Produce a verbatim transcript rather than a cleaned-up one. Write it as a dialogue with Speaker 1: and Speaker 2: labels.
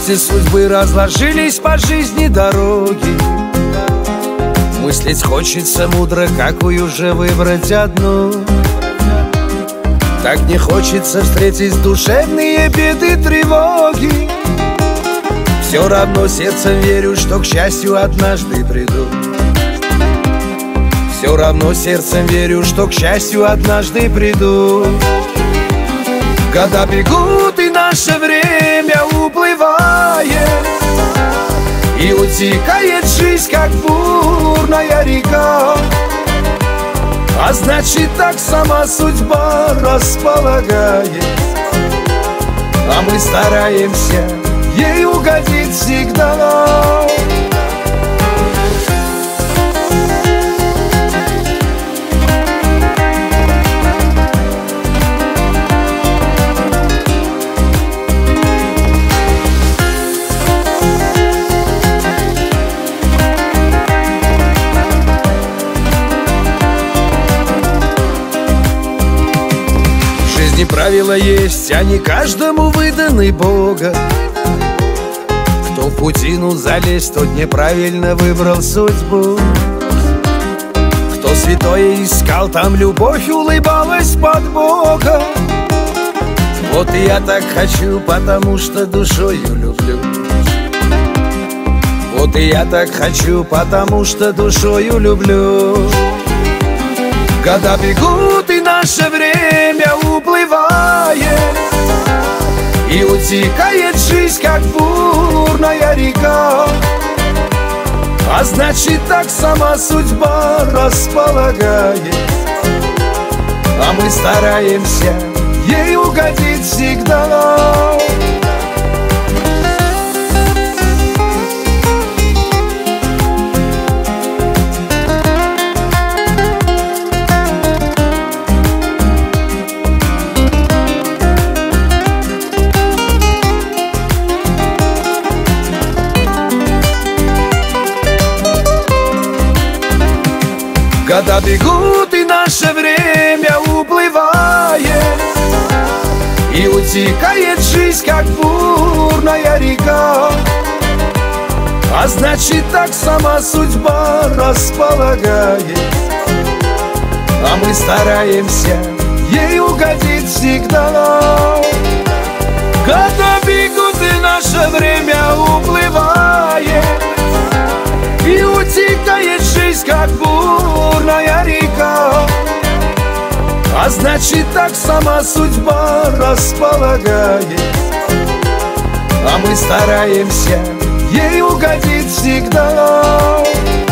Speaker 1: Если судьбы разложились по жизни дороги, мыслить хочется мудро, какую же выбрать одну. Так не хочется встретить душевные беды, тревоги. Все равно сердцем верю, что к счастью однажды приду. Все равно сердцем верю, что к счастью однажды приду. Года бегут, и наше время уплывает, и утекает жизнь, как бурная река. А значит, так сама судьба располагает, а мы стараемся ей угодить всегда. В жизни правила есть, а не каждому выданы Бога. Кто в путину залез, тот неправильно выбрал судьбу. Кто святое искал, там любовь улыбалась под Бога. Вот и я так хочу, потому что душою люблю. Вот и я так хочу, потому что душою люблю. Года бегут, и наше время уплывает, и утекает жизнь, как бурная река. А значит, так сама судьба располагает, а мы стараемся ей угодить всегда. Года бегут, и наше время уплывает, и утекает жизнь, как бурная река. А значит, так сама судьба располагает, а мы стараемся ей угодить всегда. Года бегут, и наше время уплывает, и утекает жизнь, как бурная река. А значит, так сама судьба располагает, а мы стараемся ей угодить всегда.